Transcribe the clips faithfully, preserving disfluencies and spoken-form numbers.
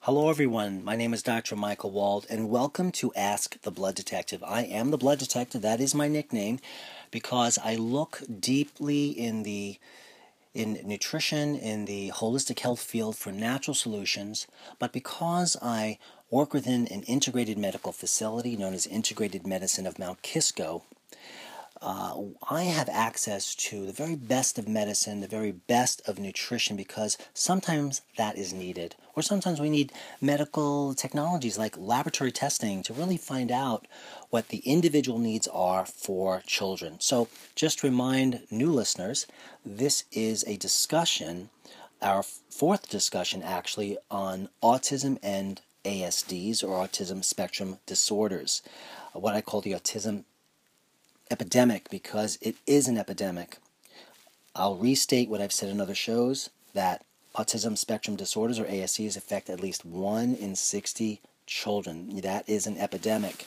Hello, everyone. My name is Doctor Michael Wald, and welcome to Ask the Blood Detective. I am the Blood Detective. That is my nickname because I look deeply in the in nutrition, in the holistic health field for natural solutions, but because I work within an integrated medical facility known as Integrated Medicine of Mount Kisco, Uh, I have access to the very best of medicine, the very best of nutrition, because sometimes that is needed. Or sometimes we need medical technologies like laboratory testing to really find out what the individual needs are for children. So, just to remind new listeners, this is a discussion, our fourth discussion actually, on autism and A S Ds, or autism spectrum disorders, what I call the autism epidemic, because it is an epidemic. I'll restate what I've said in other shows, that autism spectrum disorders, or A S Ds, affect at least one in sixty children. That is an epidemic.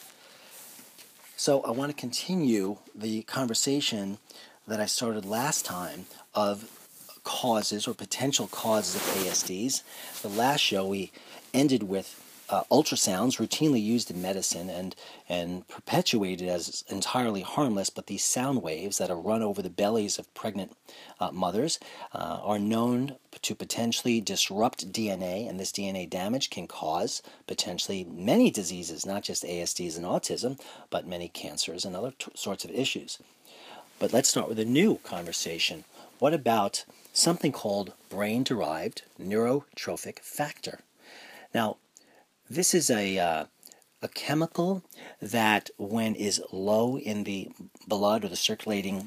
So I want to continue the conversation that I started last time of causes or potential causes of A S Ds. The last show we ended with Uh, ultrasounds, routinely used in medicine and, and perpetuated as entirely harmless, but these sound waves that are run over the bellies of pregnant uh, mothers uh, are known to potentially disrupt D N A, and this D N A damage can cause potentially many diseases, not just A S Ds and autism, but many cancers and other t- sorts of issues. But let's start with a new conversation. What about something called brain-derived neurotrophic factor? Now, this is a uh, a chemical that, when is low in the blood or the circulating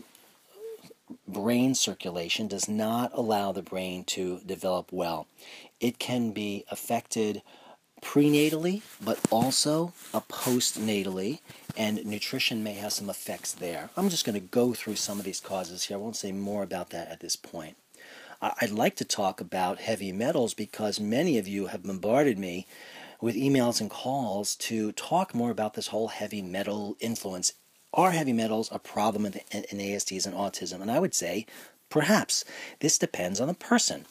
brain circulation, does not allow the brain to develop well. It can be affected prenatally, but also a postnatally, and nutrition may have some effects there. I'm just going to go through some of these causes here. I won't say more about that at this point. I'd like to talk about heavy metals because many of you have bombarded me with emails and calls to talk more about this whole heavy metal influence. Are heavy metals a problem in, in A S Ds and autism? And I would say, perhaps. This depends on the person.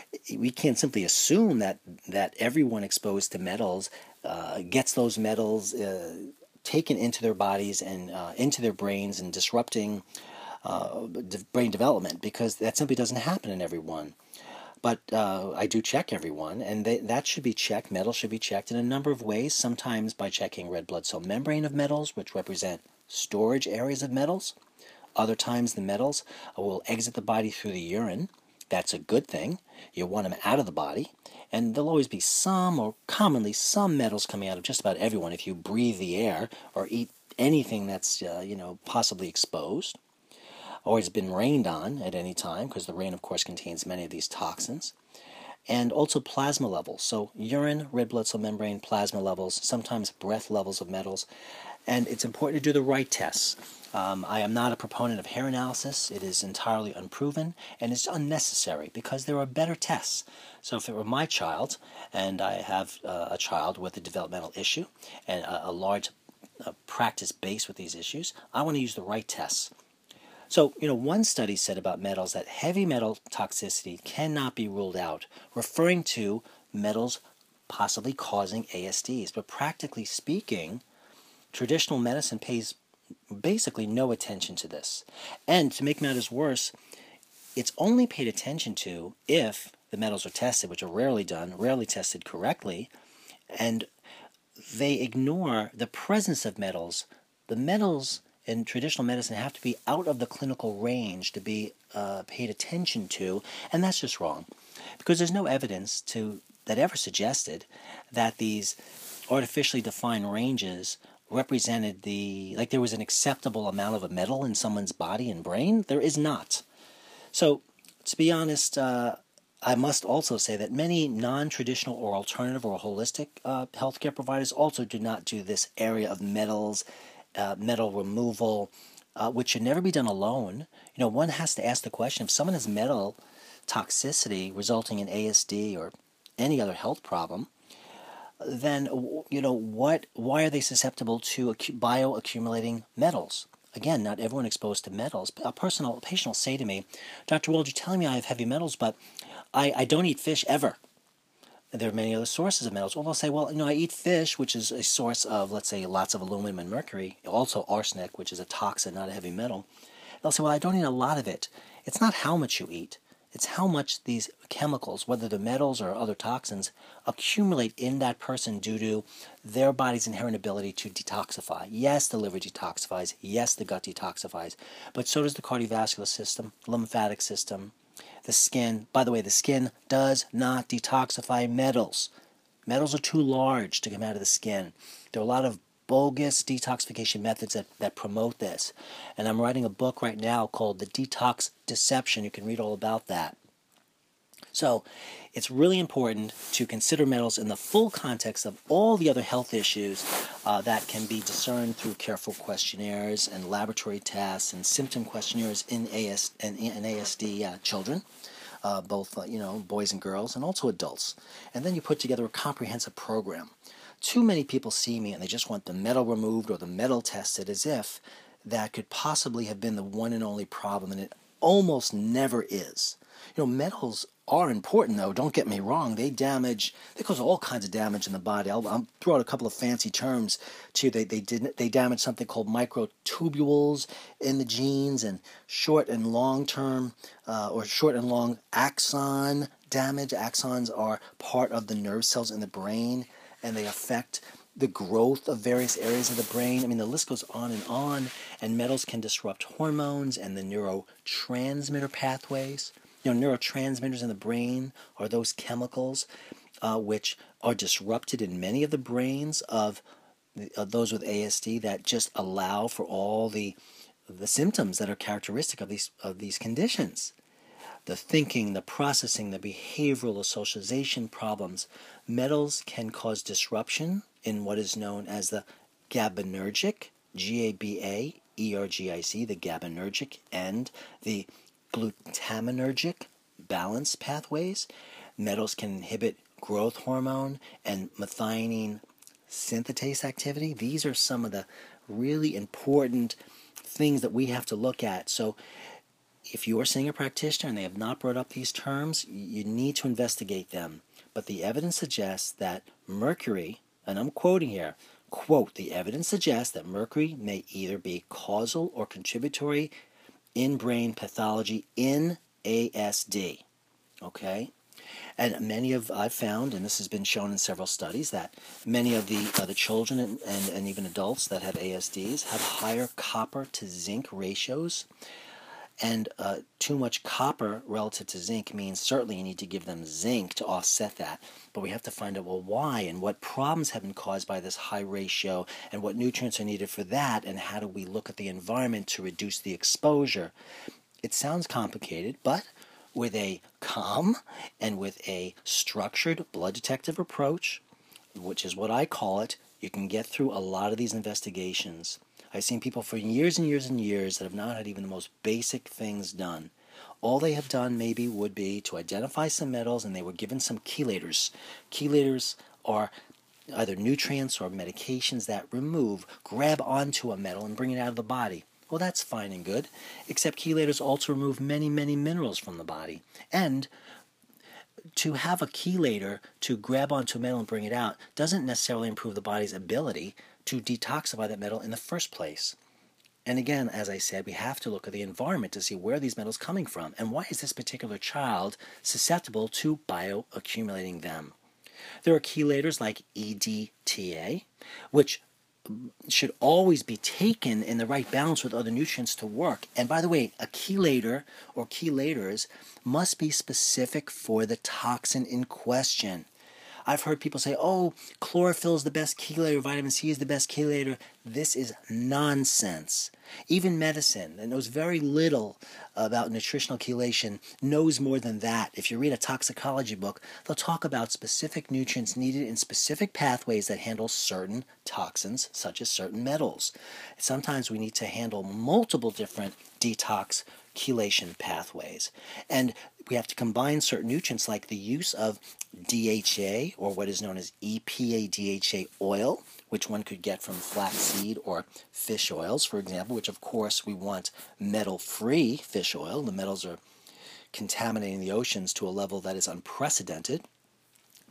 We can't simply assume that, that everyone exposed to metals uh, gets those metals uh, taken into their bodies and uh, into their brains and disrupting uh, brain development, because that simply doesn't happen in everyone. But uh, I do check everyone, and they, that should be checked. Metals should be checked in a number of ways, sometimes by checking red blood cell membrane of metals, which represent storage areas of metals. Other times the metals will exit the body through the urine. That's a good thing. You want them out of the body. And there'll always be some, or commonly some, metals coming out of just about everyone if you breathe the air or eat anything that's, uh, you know, possibly exposed, or it's been rained on at any time, because the rain, of course, contains many of these toxins. And also plasma levels, so urine, red blood cell membrane, plasma levels, sometimes breath levels of metals. And it's important to do the right tests. Um, I am not a proponent of hair analysis. It is entirely unproven, and it's unnecessary because there are better tests. So if it were my child, and I have uh, a child with a developmental issue and a, a large uh, practice base with these issues, I want to use the right tests. So, you know, one study said about metals that heavy metal toxicity cannot be ruled out, referring to metals possibly causing A S Ds. But practically speaking, traditional medicine pays basically no attention to this. And to make matters worse, it's only paid attention to if the metals are tested, which are rarely done, rarely tested correctly, and they ignore the presence of metals. The metals in traditional medicine have to be out of the clinical range to be uh, paid attention to, and that's just wrong, because there's no evidence to that ever suggested that these artificially defined ranges represented the, like there was an acceptable amount of a metal in someone's body and brain. There is not. So, to be honest, uh, I must also say that many non-traditional or alternative or holistic uh, healthcare providers also do not do this area of metals, Uh, metal removal, uh, which should never be done alone. You know, one has to ask the question, if someone has metal toxicity resulting in A S D or any other health problem, then, you know, what? Why are they susceptible to bioaccumulating metals? Again, not everyone exposed to metals. A personal a patient will say to me, Doctor Wald, you're telling me I have heavy metals, but I, I don't eat fish ever. there are many other sources of metals. Well, they'll say, well, you know, I eat fish, which is a source of, let's say, lots of aluminum and mercury, also arsenic, which is a toxin, not a heavy metal. They'll say, well, I don't eat a lot of it. It's not how much you eat. It's how much these chemicals, whether they're metals or other toxins, accumulate in that person due to their body's inherent ability to detoxify. Yes, the liver detoxifies. Yes, the gut detoxifies. But so does the cardiovascular system, lymphatic system, the skin. By the way, the skin does not detoxify metals. Metals are too large to come out of the skin. There are a lot of bogus detoxification methods that, that promote this. And I'm writing a book right now called The Detox Deception. You can read all about that. So it's really important to consider metals in the full context of all the other health issues uh, that can be discerned through careful questionnaires and laboratory tests and symptom questionnaires in A S and in A S D uh, children. Uh, both uh, you know, boys and girls, and also adults. And then you put together a comprehensive program. Too many people see me and they just want the metal removed or the metal tested as if that could possibly have been the one and only problem, and it almost never is. You know, metals are important, though. Don't get me wrong. They damage, they cause all kinds of damage in the body. I'll, I'll throw out a couple of fancy terms to you. They, they, did, they damage something called microtubules in the genes, and short and long-term, uh, or short and long axon damage. Axons are part of the nerve cells in the brain, and they affect the growth of various areas of the brain. I mean, the list goes on and on, and metals can disrupt hormones and the neurotransmitter pathways. You know, neurotransmitters in the brain are those chemicals uh, which are disrupted in many of the brains of, of those with A S D that just allow for all the the symptoms that are characteristic of these of these conditions. The thinking, the processing, the behavioral, the socialization problems. Metals can cause disruption in what is known as the GABAergic, G A B A E R G I C, the GABAergic, and the glutaminergic balance pathways. Metals can inhibit growth hormone and methionine synthetase activity. These are some of the really important things that we have to look at. So if you are seeing a practitioner and they have not brought up these terms, you need to investigate them. But the evidence suggests that mercury, and I'm quoting here, quote, the evidence suggests that mercury may either be causal or contributory in brain pathology in A S D. Okay? And many of, I've found, and this has been shown in several studies, that many of the, uh, the children and, and, and even adults that have A S Ds have higher copper to zinc ratios. And uh, too much copper relative to zinc means certainly you need to give them zinc to offset that. But we have to find out, well, why and what problems have been caused by this high ratio and what nutrients are needed for that, and how do we look at the environment to reduce the exposure. It sounds complicated, but with a calm and with a structured blood detective approach, which is what I call it, you can get through a lot of these investigations. I've seen people for years and years and years that have not had even the most basic things done. All they have done maybe would be to identify some metals, and they were given some chelators. Chelators are either nutrients or medications that remove, grab onto a metal and bring it out of the body. Well, that's fine and good, except chelators also remove many, many minerals from the body. And to have a chelator to grab onto a metal and bring it out doesn't necessarily improve the body's ability to detoxify that metal in the first place. And again, as I said, we have to look at the environment to see where these metals are coming from and why is this particular child susceptible to bioaccumulating them. There are chelators like E D T A, which should always be taken in the right balance with other nutrients to work. And by the way, a chelator or chelators must be specific for the toxin in question. I've heard people say, oh, chlorophyll is the best chelator, vitamin C is the best chelator. This is nonsense. Even medicine that knows very little about nutritional chelation knows more than that. If you read a toxicology book, they'll talk about specific nutrients needed in specific pathways that handle certain toxins, such as certain metals. Sometimes we need to handle multiple different detox chelation pathways. And we have to combine certain nutrients like the use of D H A, or what is known as E P A D H A oil, which one could get from flaxseed or fish oils, for example, which of course we want metal-free fish oil. The metals are contaminating the oceans to a level that is unprecedented.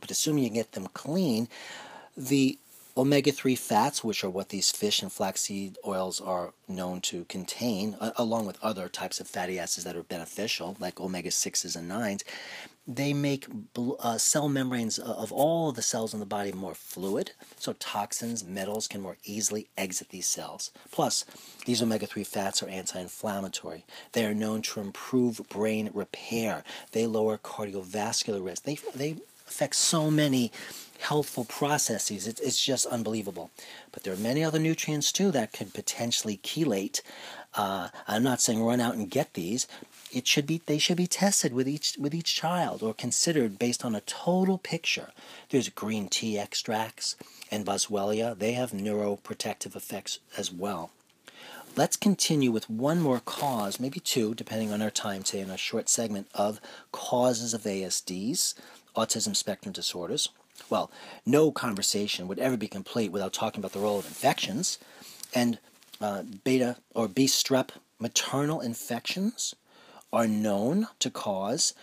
But assuming you get them clean, the omega three fats, which are what these fish and flaxseed oils are known to contain, uh, along with other types of fatty acids that are beneficial, like omega sixes and nines, they make uh, cell membranes of all of the cells in the body more fluid, so toxins, metals can more easily exit these cells. Plus, these omega three fats are anti-inflammatory. They are known to improve brain repair. They lower cardiovascular risk. They, they affect so many healthful processes. It's, it's just unbelievable. But there are many other nutrients, too, that could potentially chelate. Uh, I'm not saying run out and get these. It should be they should be tested with each with each child or considered based on a total picture. There's green tea extracts and boswellia. They have neuroprotective effects as well. Let's continue with one more cause, maybe two, depending on our time today in a short segment of causes of A S Ds, autism spectrum disorders. Well, no conversation would ever be complete without talking about the role of infections. And uh, beta or B strep maternal infections are known to cause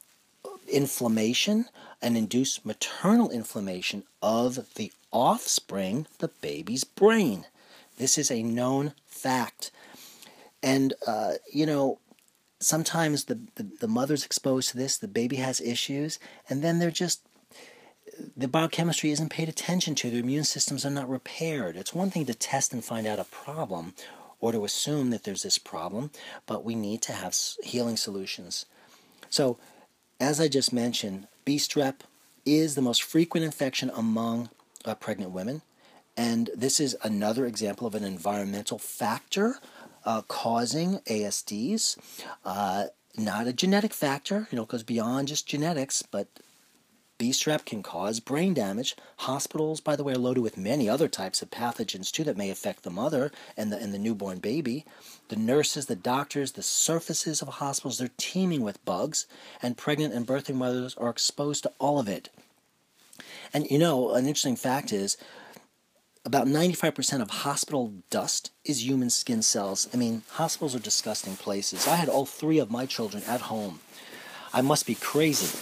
inflammation and induce maternal inflammation of the offspring, the baby's brain. This is a known fact. And, uh, you know, sometimes the, the, the mother's exposed to this, the baby has issues, and then they're just, the biochemistry isn't paid attention to, the immune systems are not repaired. It's one thing to test and find out a problem, or to assume that there's this problem, but we need to have healing solutions. So, as I just mentioned, B strep is the most frequent infection among uh, pregnant women, and this is another example of an environmental factor uh, causing A S Ds. Uh, not a genetic factor, you know, it goes beyond just genetics, but B strep can cause brain damage. Hospitals, by the way, are loaded with many other types of pathogens, too, that may affect the mother and the, and the newborn baby. The nurses, the doctors, the surfaces of hospitals, they're teeming with bugs, and pregnant and birthing mothers are exposed to all of it. And, you know, an interesting fact is about ninety-five percent of hospital dust is human skin cells. I mean, hospitals are disgusting places. I had all three of my children at home. I must be crazy.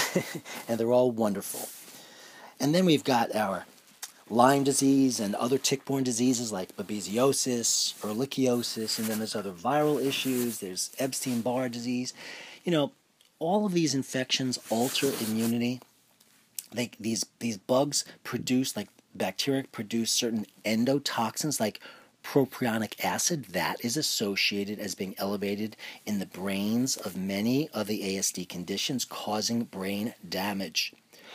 And they're all wonderful. And then we've got our Lyme disease and other tick-borne diseases like babesiosis, ehrlichiosis, and then there's other viral issues. There's Epstein-Barr disease. You know, all of these infections alter immunity. They, these, these bugs produce, like bacteria produce certain endotoxins like propionic acid that is associated as being elevated in the brains of many of the A S D conditions, causing brain damage.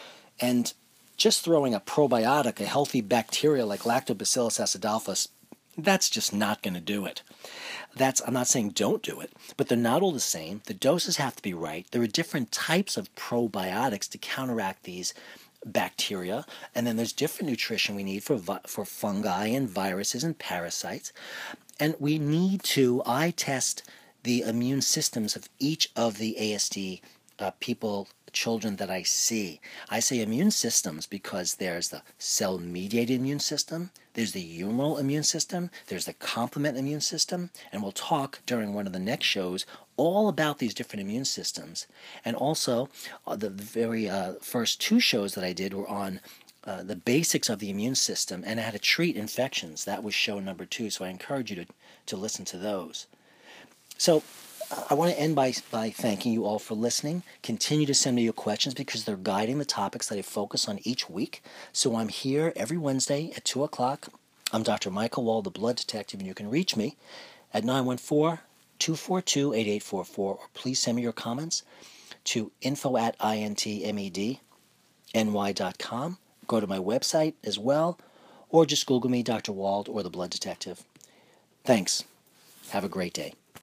And just throwing a probiotic, a healthy bacteria like Lactobacillus acidophilus, that's just not going to do it. That's, I'm not saying don't do it, but they're not all the same. The doses have to be right. There are different types of probiotics to counteract these bacteria, and then there's different nutrition we need for for fungi and viruses and parasites, and we need to eye test the immune systems of each of the A S D uh, people, children that I see. I say immune systems because there's the cell-mediated immune system, there's the humoral immune system, there's the complement immune system, and we'll talk during one of the next shows all about these different immune systems. And also, uh, the very uh, first two shows that I did were on uh, the basics of the immune system and how to treat infections. That was show number two, so I encourage you to, to listen to those. So, I want to end by, by thanking you all for listening. Continue to send me your questions because they're guiding the topics that I focus on each week. So I'm here every Wednesday at two o'clock. I'm Doctor Michael Wald, the Blood Detective, and you can reach me at nine one four, two four two, eight eight four four, or please send me your comments to info at intmedny dot com. Go to my website as well, or just Google me, Doctor Wald, or the Blood Detective. Thanks. Have a great day.